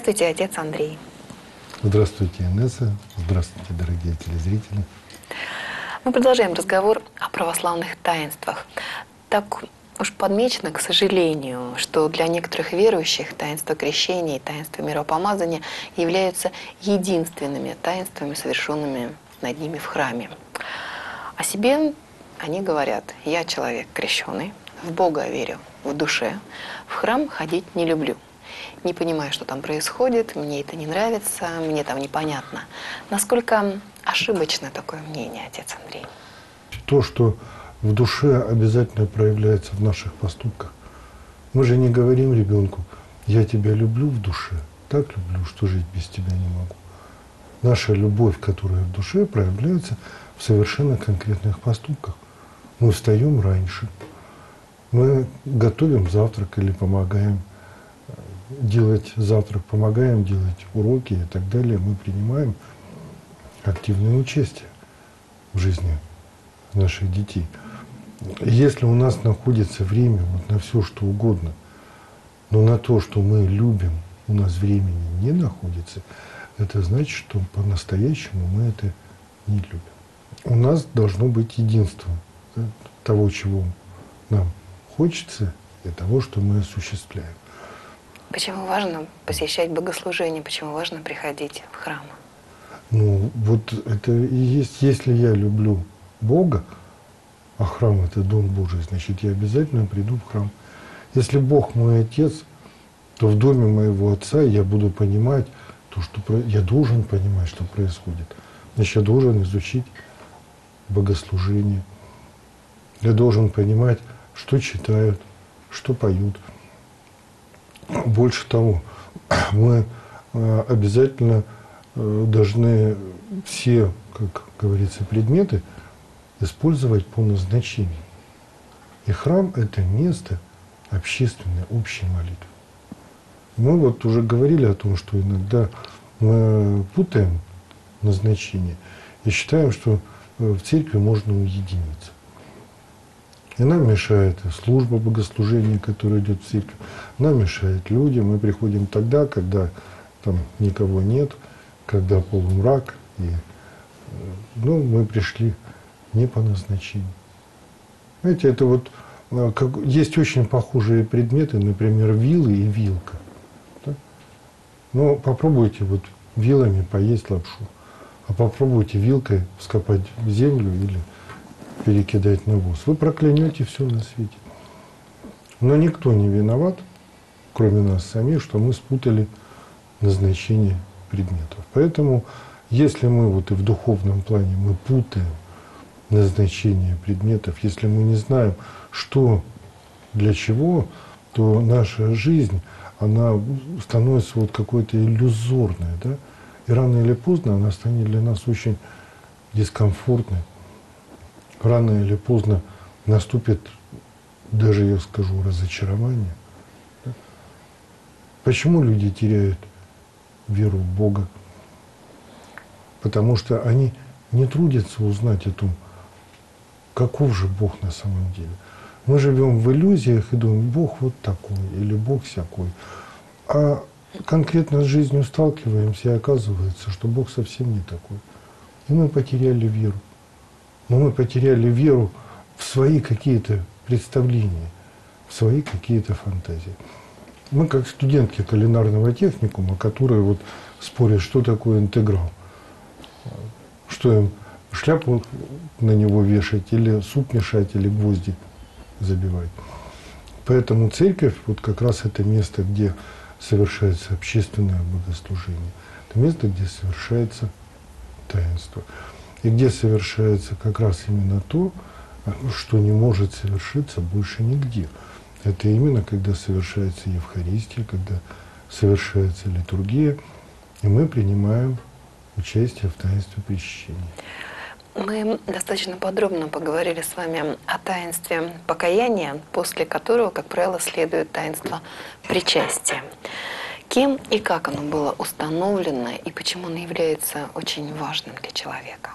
Здравствуйте, отец Андрей. Здравствуйте, Инесса. Здравствуйте, дорогие телезрители. Мы продолжаем разговор о православных таинствах. Так уж подмечено, к сожалению, что для некоторых верующих таинство крещения и таинство миропомазания являются единственными таинствами, совершенными над ними в храме. О себе они говорят: я человек крещеный, в Бога верю в душе, в храм ходить не люблю. Не понимаю, что там происходит, мне это не нравится, мне там непонятно. Насколько ошибочно такое мнение, отец Андрей? То, что в душе обязательно проявляется в наших поступках. Мы же не говорим ребенку: я тебя люблю в душе, так люблю, что жить без тебя не могу. Наша любовь, которая в душе, проявляется в совершенно конкретных поступках. Мы встаем раньше, мы готовим завтрак или помогаем делать завтрак, помогаем делать уроки и так далее. Мы принимаем активное участие в жизни наших детей. Если у нас находится время вот на все, что угодно, но на то, что мы любим, у нас времени не находится, это значит, что по-настоящему мы это не любим. У нас должно быть единство, да, того, чего нам хочется, и того, что мы осуществляем. Почему важно посещать богослужение, почему важно приходить в храм? Ну, вот это и есть, если я люблю Бога, а храм – это Дом Божий, значит, я обязательно приду в храм. Если Бог мой Отец, то в доме моего Отца я буду понимать то, что я должен понимать, что происходит. Значит, я должен изучить богослужение. Я должен понимать, что читают, что поют. Больше того, мы обязательно должны все, как говорится, предметы использовать по назначению. И храм – это место общественной, общей молитвы. Мы вот уже говорили о том, что иногда мы путаем назначение и считаем, что в церкви можно уединиться. И нам мешает служба богослужения, которая идет в церкви. Нам мешают люди. Мы приходим тогда, когда там никого нет, когда полумрак. И, мы пришли не по назначению. Знаете, это вот есть очень похожие предметы, например, вилы и вилка. Да? Но попробуйте вот вилами поесть лапшу, а попробуйте вилкой вскопать в землю или перекидать навоз. Вы проклянете все на свете. Но никто не виноват, кроме нас самих, что мы спутали назначение предметов. Поэтому, если мы вот и в духовном плане мы путаем назначение предметов, если мы не знаем, что для чего, то наша жизнь, она становится вот какой-то иллюзорной, да? И рано или поздно она станет для нас очень дискомфортной. Рано или поздно наступит, даже я скажу, разочарование. Да? Почему люди теряют веру в Бога? Потому что они не трудятся узнать о том, каков же Бог на самом деле. Мы живем в иллюзиях и думаем: Бог вот такой или Бог всякой. А конкретно с жизнью сталкиваемся, и оказывается, что Бог совсем не такой. И мы потеряли веру. Но мы потеряли веру в свои какие-то представления, в свои какие-то фантазии. Мы как студентки кулинарного техникума, которые вот спорят, что такое интеграл. Что им шляпу на него вешать, или суп мешать, или гвозди забивать. Поэтому церковь вот как раз это место, где совершается общественное богослужение. Это место, где совершается таинство. И где совершается как раз именно то, что не может совершиться больше нигде. Это именно когда совершается Евхаристия, когда совершается литургия, и мы принимаем участие в таинстве причащения. Мы достаточно подробно поговорили с вами о таинстве покаяния, после которого, как правило, следует таинство причастия. Кем и как оно было установлено, и почему оно является очень важным для человека?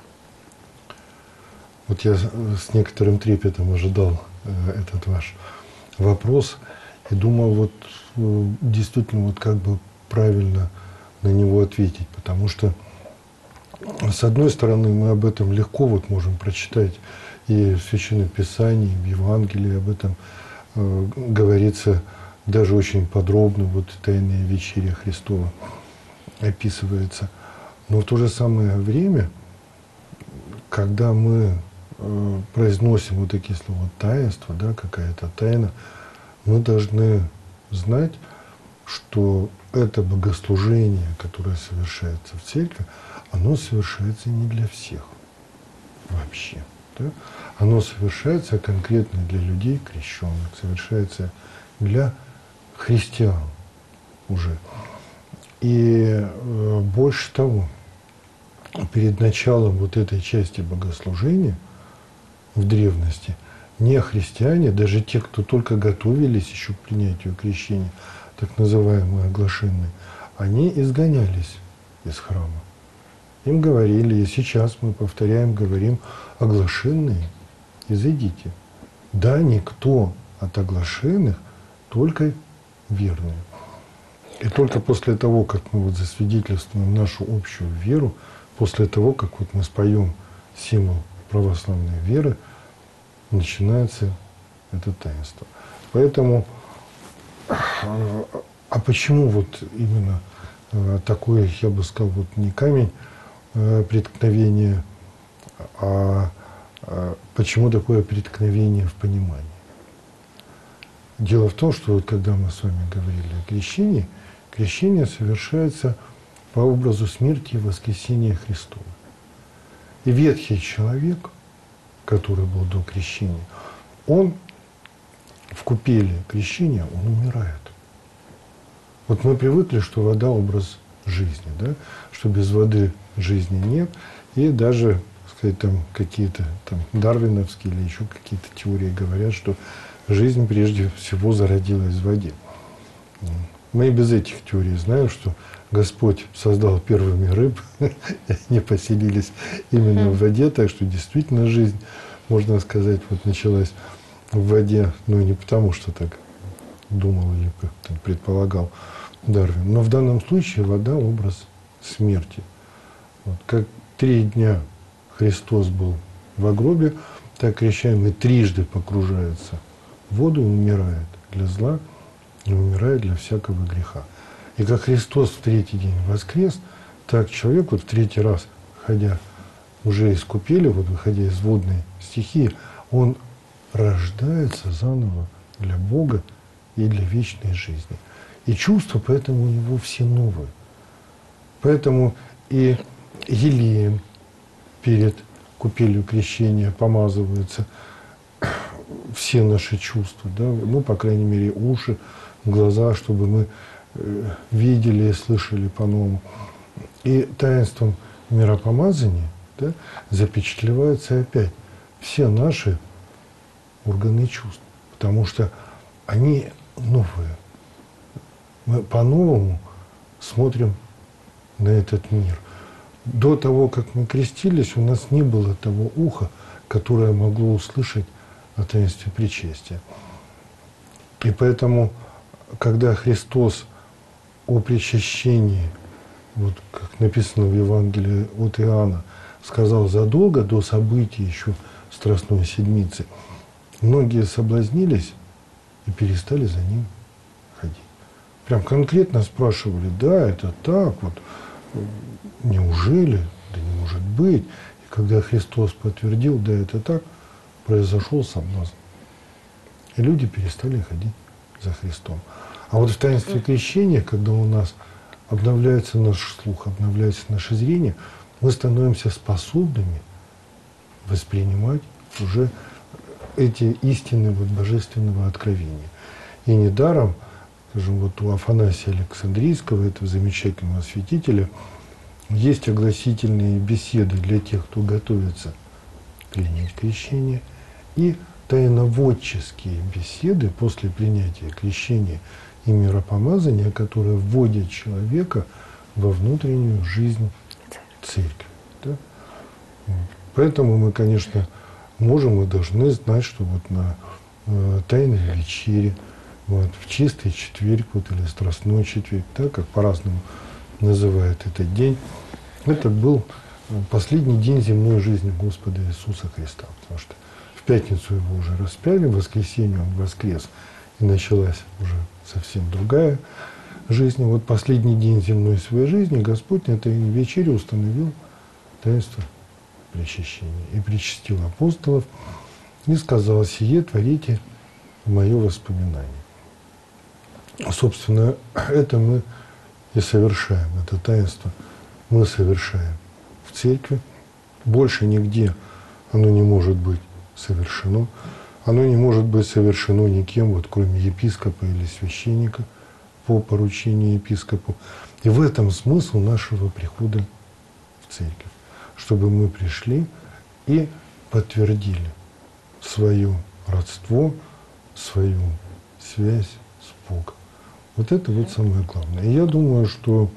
Вот я с некоторым трепетом ожидал этот ваш вопрос и думал, вот действительно, вот как бы правильно на него ответить. Потому что, с одной стороны, мы об этом легко вот можем прочитать и в Священном Писании, и в Евангелии об этом говорится даже очень подробно, вот Тайная вечеря Христова описывается. Но в то же самое время, когда мы произносим вот такие слова таинство, да, какая-то тайна, мы должны знать, что это богослужение, которое совершается в церкви, оно совершается не для всех вообще. Да? Оно совершается конкретно для людей крещенных, совершается для христиан уже. И больше того, перед началом вот этой части богослужения в древности не христиане, даже те, кто только готовились еще к принятию крещения, так называемые оглашенные, они изгонялись из храма. Им говорили, и сейчас мы повторяем, говорим: оглашенные, изойдите. Да, никто от оглашенных, только верные. И только после того, как мы вот засвидетельствуем нашу общую веру, после того, как вот мы споем символ православной веры, начинается это таинство. Поэтому, а почему вот именно такой, я бы сказал, вот не камень преткновения, а почему такое преткновение в понимании? Дело в том, что вот когда мы с вами говорили о крещении, крещение совершается по образу смерти и воскресения Христова. И ветхий человек, который был до крещения, он в купели крещения, он умирает. Вот мы привыкли, что вода – образ жизни, да? Что без воды жизни нет. И даже, сказать, там какие-то там дарвиновские или еще какие-то теории говорят, что жизнь прежде всего зародилась в воде. Мы и без этих теорий знаем, что Господь создал первыми рыб, и они поселились именно в воде, так что действительно жизнь, можно сказать, вот началась в воде, но не потому, что так думал или предполагал Дарвин. Но в данном случае вода – образ смерти. Вот, как 3 дня Христос был в гробе, так крещаемый трижды погружается в воду и умирает для зла, и умирает для всякого греха. И как Христос в 3-й день воскрес, так человек вот в 3-й раз, ходя уже из купели, вот выходя из водной стихии, он рождается заново для Бога и для вечной жизни. И чувства поэтому у него все новые. Поэтому и елеем перед купелью крещения помазываются все наши чувства, да? Ну, по крайней мере, уши, глаза, чтобы мы видели и слышали по-новому. И таинством миропомазания, да, запечатлеваются опять все наши органы чувств, потому что они новые. Мы по-новому смотрим на этот мир. До того, как мы крестились, у нас не было того уха, которое могло услышать о таинстве причастия. И поэтому, когда Христос о причащении, вот как написано в Евангелии от Иоанна, сказал задолго до событий еще Страстной Седмицы, многие соблазнились и перестали за ним ходить. Прям конкретно спрашивали: да, это так, вот, неужели, да не может быть. И когда Христос подтвердил: да, это так, произошел соблазн. И люди перестали ходить за Христом. А вот в таинстве крещения, когда у нас обновляется наш слух, обновляется наше зрение, мы становимся способными воспринимать уже эти истины вот божественного откровения. И недаром, скажем, вот у Афанасия Александрийского, этого замечательного святителя, есть огласительные беседы для тех, кто готовится принять крещение, и тайноводческие беседы после принятия крещения и миропомазания, которые вводят человека во внутреннюю жизнь церкви. Да? Поэтому мы, конечно, можем и должны знать, что вот на Тайной вечере вот, в чистый четверг, вот, или страстной четверг, да, как по-разному называют этот день. Это был последний день земной жизни Господа Иисуса Христа, потому что в пятницу его уже распяли, в воскресенье он воскрес, и началась уже совсем другая жизнь. Вот последний день земной своей жизни Господь на этой вечере установил таинство причащения и причастил апостолов и сказал: «Сие творите в мое воспоминание». Собственно, это мы и совершаем, это таинство мы совершаем в церкви. Больше нигде оно не может быть совершено. Оно не может быть совершено никем, вот, кроме епископа или священника по поручению епископу. И в этом смысл нашего прихода в церковь, чтобы мы пришли и подтвердили свое родство, свою связь с Богом. Вот это вот самое главное. И я думаю, что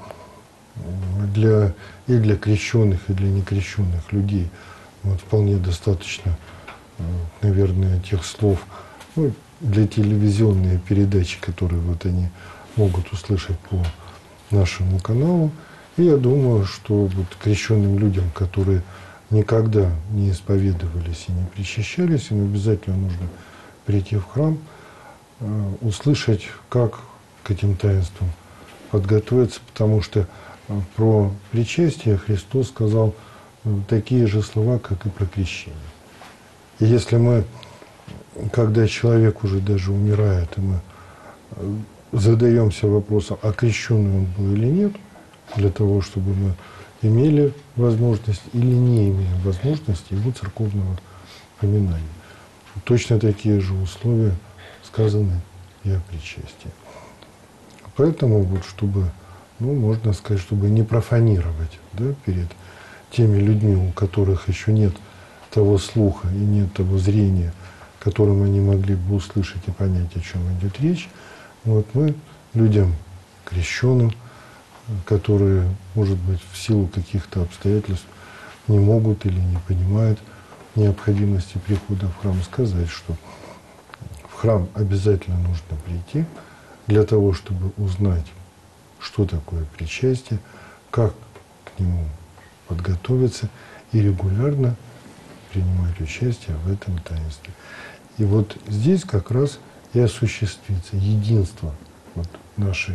для крещенных, и для некрещенных людей вот, вполне достаточно, наверное, тех слов, ну, для телевизионной передачи, которые вот они могут услышать по нашему каналу. И я думаю, что вот крещенным людям, которые никогда не исповедовались и не причащались, им обязательно нужно прийти в храм, услышать, как к этим таинствам подготовиться, потому что про причастие Христос сказал такие же слова, как и про крещение. И если мы, когда человек уже даже умирает, и мы задаемся вопросом, а крещенный он был или нет, для того, чтобы мы имели возможность или не имеем возможности его церковного поминания. Точно такие же условия сказаны и о причастии. Поэтому, вот, чтобы, ну, можно сказать, чтобы не профанировать, да, перед теми людьми, у которых еще нет того слуха и нет того зрения, которым они могли бы услышать и понять, о чем идет речь, вот мы людям крещенным, которые, может быть, в силу каких-то обстоятельств не могут или не понимают необходимости прихода в храм, сказать, что в храм обязательно нужно прийти для того, чтобы узнать, что такое причастие, как к нему подготовиться и регулярно принимать участие в этом таинстве. И вот здесь как раз и осуществится единство вот нашей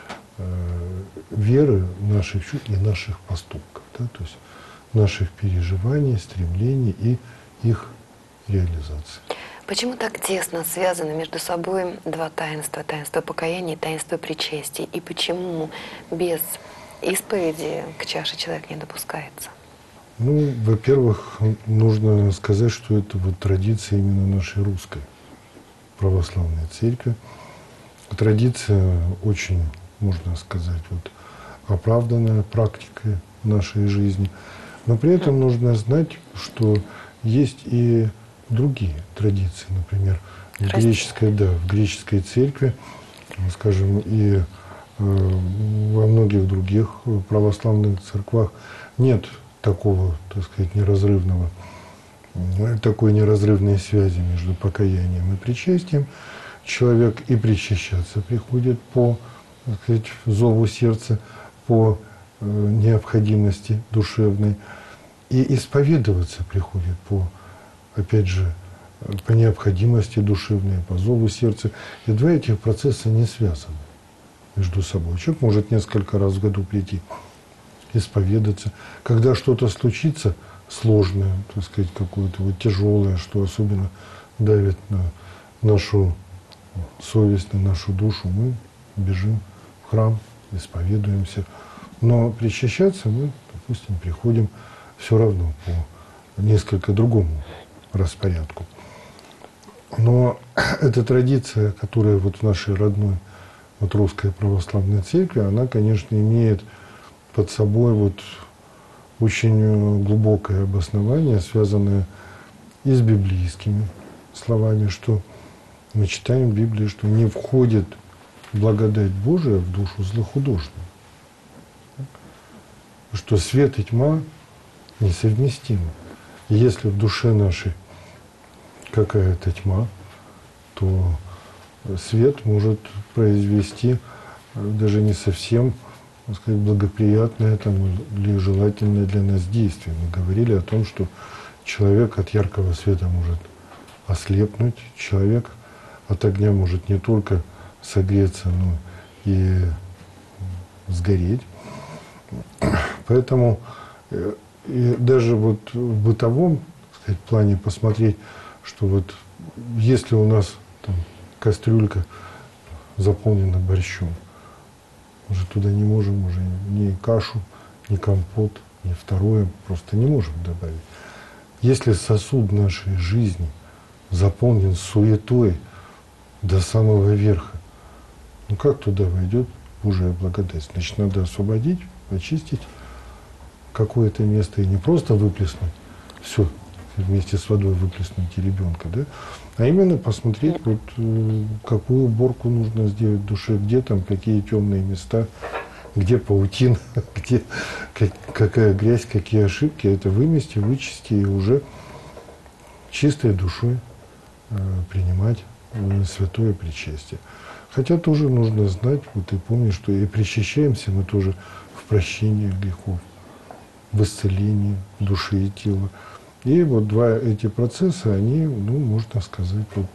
веры, наших чувств и наших поступков, да, то есть наших переживаний, стремлений и их реализации. Почему так тесно связаны между собой два таинства? Таинство покаяния и таинство причастия. И почему без исповеди к чаше человек не допускается? Ну, во-первых, нужно сказать, что это вот традиция именно нашей русской православной церкви. Традиция очень, можно сказать, вот, оправданная практикой нашей жизни. Но при этом нужно знать, что есть и другие традиции, например, в греческой церкви, скажем, и во многих других православных церквах нет такой неразрывной связи между покаянием и причастием. Человек и причащаться приходит по, так сказать, зову сердца, по необходимости душевной, и исповедоваться приходит по, опять же, по необходимости душевной, по зову сердца. И два этих процесса не связаны между собой. Человек может несколько раз в году прийти, исповедаться. Когда что-то случится сложное, так сказать, какое-то вот тяжелое, что особенно давит на нашу совесть, на нашу душу, мы бежим в храм, исповедуемся. Но причащаться мы, допустим, приходим все равно по несколько другому распорядку. Но эта традиция, которая вот в нашей родной вот русской православной церкви, она, конечно, имеет под собой вот очень глубокое обоснование, связанное и с библейскими словами, что мы читаем в Библии, что не входит благодать Божия в душу злохудожную. Что свет и тьма несовместимы. И если в душе нашей какая-то тьма, то свет может произвести даже не совсем, так сказать, благоприятное там, или желательное для нас действие. Мы говорили о том, что человек от яркого света может ослепнуть, человек от огня может не только согреться, но и сгореть. Поэтому и даже вот в бытовом, так сказать, плане посмотреть, что вот если у нас там кастрюлька заполнена борщом, мы же туда не можем уже ни кашу, ни компот, ни второе, просто не можем добавить. Если сосуд нашей жизни заполнен суетой до самого верха, ну как туда войдет Божия благодать? Значит, надо освободить, очистить какое-то место и не просто выплеснуть все вместе с водой, выплеснуть и ребенка, да? А именно посмотреть, вот, какую уборку нужно сделать в душе, где там какие темные места, где паутина, где какая грязь, какие ошибки. Это вымести, вычисти и уже чистой душой принимать святое причастие. Хотя тоже нужно знать, вот и помнить, что и причащаемся мы тоже в прощении грехов, в исцелении души и тела. И вот два эти процесса, они, ну, можно сказать, вот,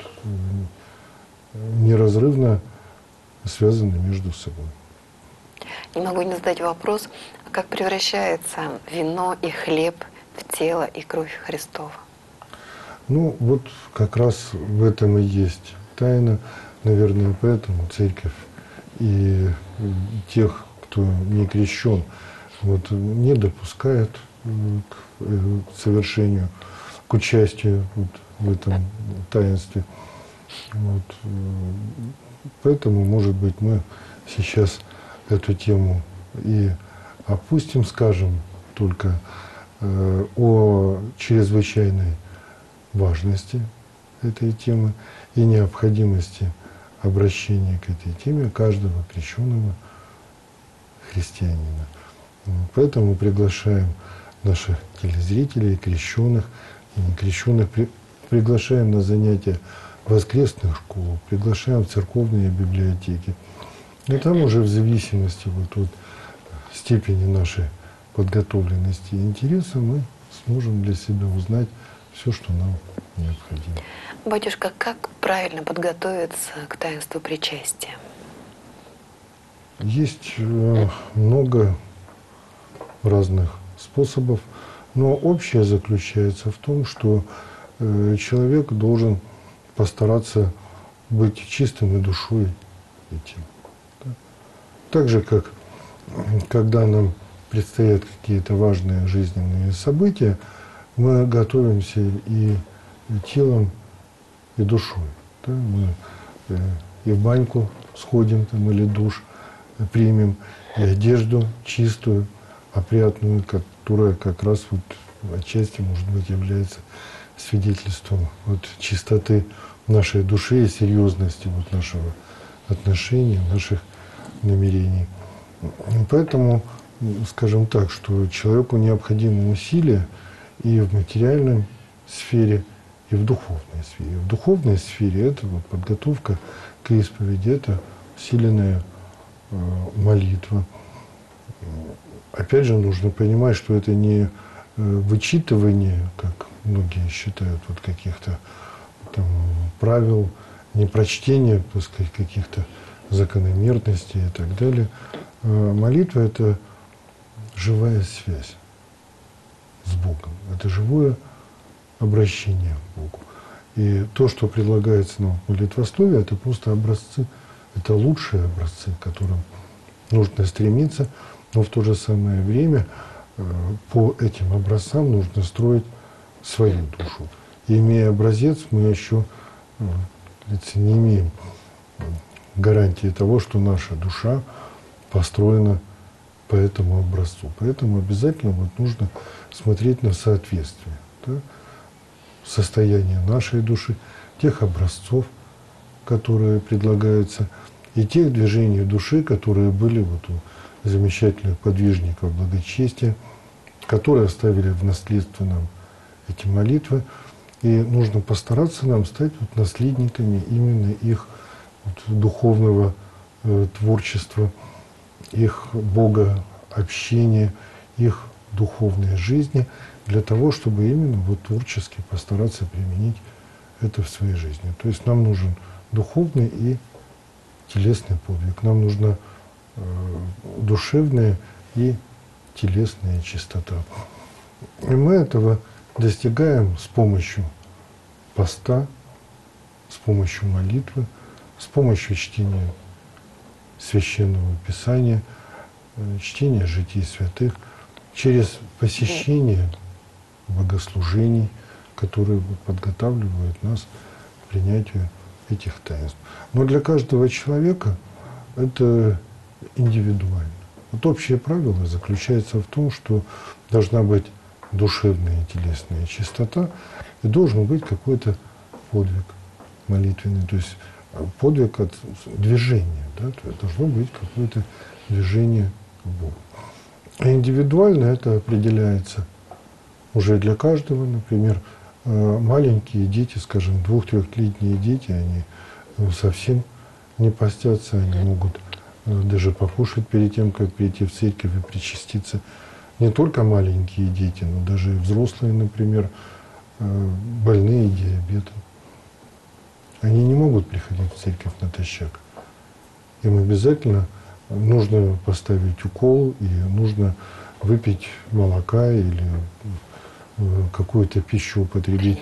неразрывно связаны между собой. Не могу не задать вопрос, как превращается вино и хлеб в тело и кровь Христова? Ну, вот как раз в этом и есть тайна. Наверное, поэтому церковь и тех, кто не крещен, вот, не допускает к совершению, к участию вот в этом таинстве. Вот. Поэтому, может быть, мы сейчас эту тему и опустим, скажем только о чрезвычайной важности этой темы и необходимости обращения к этой теме каждого крещенного христианина. Поэтому приглашаем наших телезрителей, крещенных и некрещенных, приглашаем на занятия воскресных школ, приглашаем в церковные библиотеки. И там уже в зависимости вот от степени нашей подготовленности и интереса мы сможем для себя узнать все, что нам необходимо. Батюшка, как правильно подготовиться к таинству причастия? Есть много разных способов, но общее заключается в том, что человек должен постараться быть чистым и душой этим. Да? Так же, как когда нам предстоят какие-то важные жизненные события, мы готовимся и телом, и душой. Да? Мы и в баньку сходим там, или душ примем, и одежду чистую, опрятную, которая как раз вот отчасти, может быть, является свидетельством вот чистоты нашей души и серьезности вот нашего отношения, наших намерений. Поэтому, скажем так, что человеку необходимы усилия и в материальной сфере, и в духовной сфере. В духовной сфере это вот подготовка к исповеди, это усиленная молитва. Опять же, нужно понимать, что это не вычитывание, как многие считают, вот каких-то там правил, не прочтение, так сказать, каких-то закономерностей и так далее. Молитва – это живая связь с Богом, это живое обращение к Богу. И то, что предлагается нам в молитвословии, это просто образцы, это лучшие образцы, к которым нужно стремиться, но в то же самое время по этим образцам нужно строить свою душу. И имея образец, мы еще не имеем гарантии того, что наша душа построена по этому образцу. Поэтому обязательно вот нужно смотреть на соответствие, да, состояние нашей души, тех образцов, которые предлагаются, и тех движений души, которые были вот у замечательных подвижников благочестия, которые оставили в наследство нам эти молитвы. И нужно постараться нам стать вот наследниками именно их вот, духовного творчества, их богообщения, их духовной жизни, для того, чтобы именно вот творчески постараться применить это в своей жизни. То есть нам нужен духовный и телесный подвиг. Нам нужна душевная и телесная чистота. И мы этого достигаем с помощью поста, с помощью молитвы, с помощью чтения Священного Писания, чтения житий святых, через посещение богослужений, которые подготавливают нас к принятию этих таинств. Но для каждого человека это индивидуально. Вот общее правило заключается в том, что должна быть душевная и телесная чистота, и должен быть какой-то подвиг молитвенный, то есть подвиг от движения, да, то есть должно быть какое-то движение к Богу. А индивидуально это определяется уже для каждого. Например, маленькие дети, скажем, 2-3-летние дети, они совсем не постятся, они могут даже покушать перед тем, как прийти в церковь и причаститься. Не только маленькие дети, но даже и взрослые, например, больные диабетом. Они не могут приходить в церковь натощак. Им обязательно нужно поставить укол, и нужно выпить молока или какую-то пищу употребить.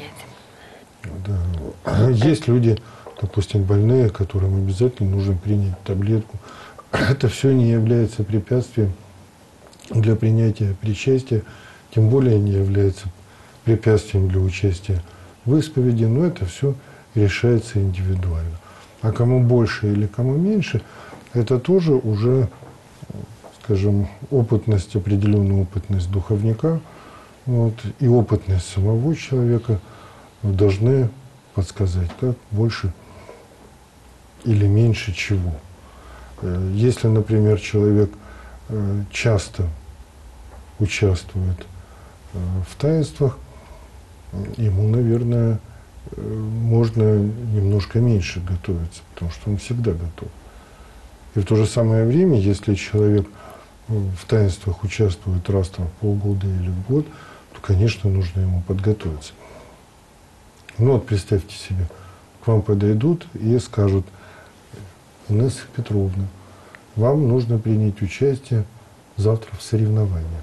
Да. Есть люди, допустим, больные, которым обязательно нужно принять таблетку. Это все не является препятствием для принятия причастия, тем более не является препятствием для участия в исповеди, но это все решается индивидуально. А кому больше или кому меньше, это тоже уже, скажем, опытность, определенная опытность духовника, вот, и опытность самого человека должны подсказать, как больше или меньше чего. Если, например, человек часто участвует в таинствах, ему, наверное, можно немножко меньше готовиться, потому что он всегда готов. И в то же самое время, если человек в таинствах участвует раз в полгода или в год, то, конечно, нужно ему подготовиться. Ну вот представьте себе, к вам подойдут и скажут: Инесса Петровна, вам нужно принять участие завтра в соревнованиях.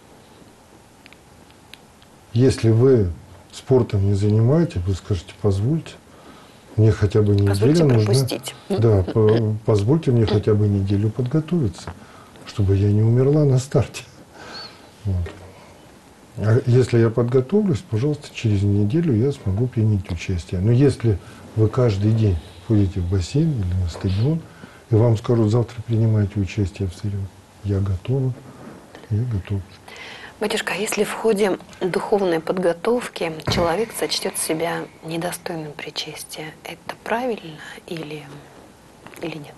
Если вы спортом не занимаетесь, вы скажете: позвольте, мне хотя бы неделю нужно. Да, позвольте мне хотя бы неделю подготовиться, чтобы я не умерла на старте. Вот. А если я подготовлюсь, пожалуйста, через неделю я смогу принять участие. Но если вы каждый день ходите в бассейн или на стадион, и вам скажут: завтра принимайте участие в соревнованиях, я готова, я готов. Батюшка, если в ходе духовной подготовки человек сочтет себя недостойным причастия, это правильно или нет?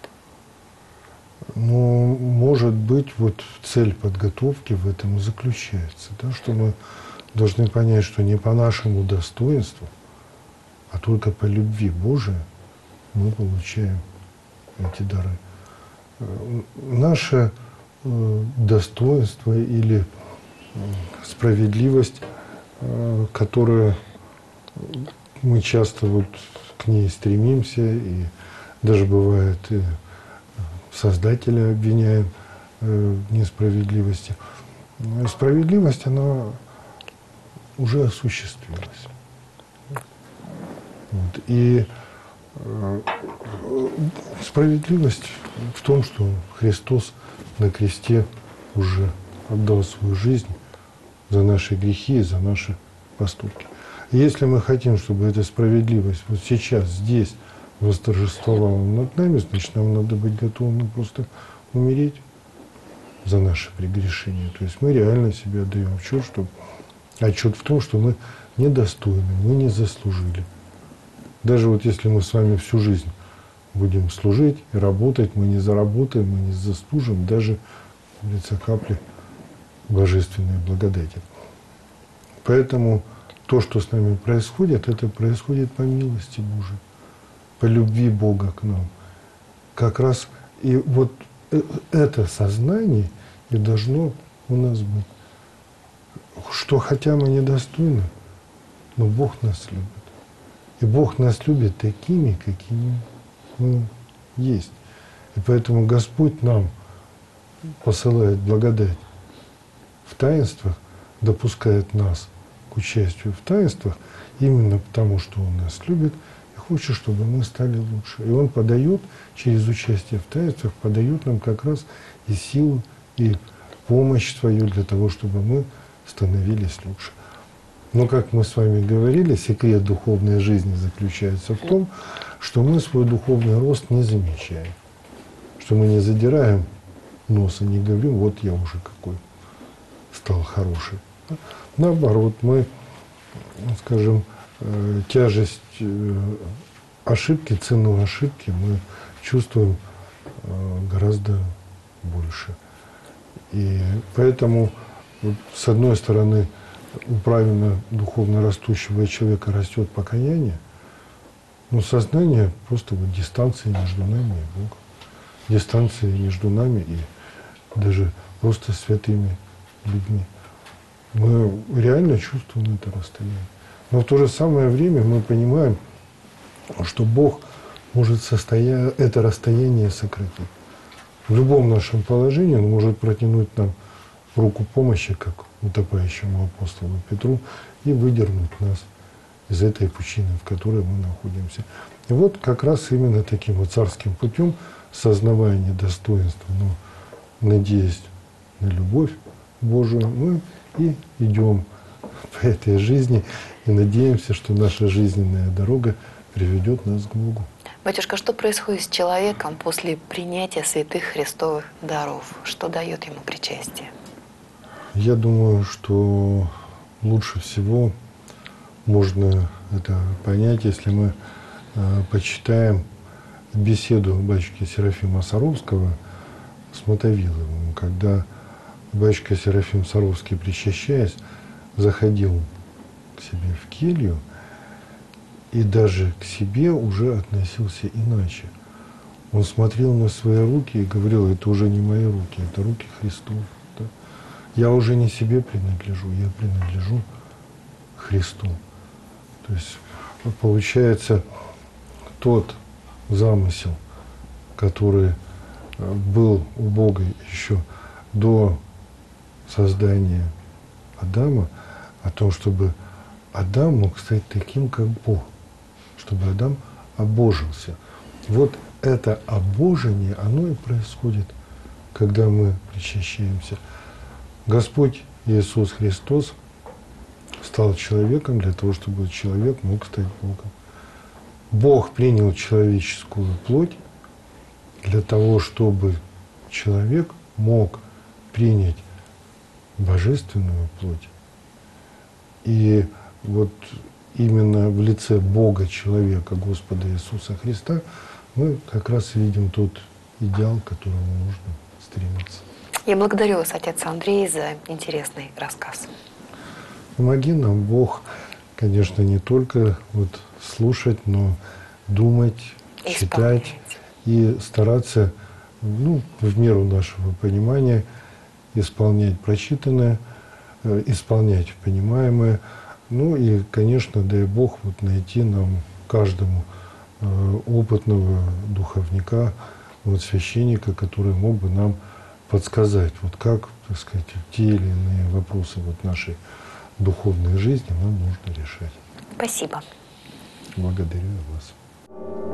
Ну, может быть, вот цель подготовки в этом и заключается, да, что мы должны понять, что не по нашему достоинству, а только по любви Божией мы получаем эти дары. Наше достоинство или справедливость, которую мы часто вот к ней стремимся, и даже бывает и Создателя обвиняем в несправедливости. Но справедливость, она уже осуществилась. Вот. И справедливость в том, что Христос на кресте уже отдал свою жизнь за наши грехи и за наши поступки. И если мы хотим, чтобы эта справедливость вот сейчас, здесь восторжествовала над нами, значит, нам надо быть готовым просто умереть за наши прегрешения. То есть мы реально себе отдаем отчет в том, что мы недостойны, мы не заслужили. Даже вот если мы с вами всю жизнь будем служить и работать, мы не заработаем, мы не заслужим даже, как говорится, капли божественной благодати. Поэтому то, что с нами происходит, это происходит по милости Божией, по любви Бога к нам. как раз и вот это сознание и должно у нас быть. Что хотя мы недостойны, но Бог нас любит. И Бог нас любит такими, какими мы есть. И поэтому Господь нам посылает благодать в таинствах, допускает нас к участию в таинствах, именно потому, что Он нас любит и хочет, чтобы мы стали лучше. И Он подает, через участие в таинствах, подает нам как раз и силу, и помощь свою для того, чтобы мы становились лучше. Но, как мы с вами говорили, секрет духовной жизни заключается в том, что мы свой духовный рост не замечаем. Что мы не задираем нос и не говорим, вот я уже какой стал хороший. Наоборот, мы, скажем, тяжесть ошибки, цену ошибки мы чувствуем гораздо больше. И поэтому, вот, с одной стороны, у правильно духовно растущего человека растет покаяние, но сознание просто вот дистанция между нами и Богом. Дистанция между нами и даже просто святыми людьми. Мы реально чувствуем это расстояние. Но в то же самое время мы понимаем, что Бог может это расстояние сократить. В любом нашем положении Он может протянуть нам руку помощи, как утопающему апостолу Петру, и выдернуть нас из этой пучины, в которой мы находимся. И вот как раз именно таким вот царским путем, сознавая недостоинство, но надеясь на любовь Божию, мы и идем по этой жизни и надеемся, что наша жизненная дорога приведет нас к Богу. Батюшка, что происходит с человеком после принятия святых христовых даров? Что дает ему причастие? Я думаю, что лучше всего можно это понять, если мы почитаем беседу батюшки Серафима Саровского с Мотовиловым, когда батюшка Серафим Саровский, причащаясь, заходил к себе в келью и даже к себе уже относился иначе. Он смотрел на свои руки и говорил, это уже не мои руки, это руки Христов. Да? Я уже не себе принадлежу, я принадлежу Христу. То есть получается тот замысел, который был у Бога еще до создания Адама, о том, чтобы Адам мог стать таким, как Бог, чтобы Адам обожился. Вот это обожение, оно и происходит, когда мы причащаемся. Господь Иисус Христос стал человеком для того, чтобы человек мог стать Богом. Бог принял человеческую плоть для того, чтобы человек мог принять божественную плоть. И вот именно в лице Бога, человека, Господа Иисуса Христа, мы как раз видим тот идеал, к которому нужно стремиться. Я благодарю вас, отец Андрей, за интересный рассказ. Помоги нам, Бог, конечно, не только вот слушать, но думать, читать и стараться, ну, в меру нашего понимания исполнять прочитанное, исполнять понимаемое. Ну и, конечно, дай Бог вот найти нам, каждому, опытного духовника, вот священника, который мог бы нам подсказать, вот как, так сказать, те или иные вопросы вот нашей духовной жизни нам нужно решать. Спасибо. Благодарю вас.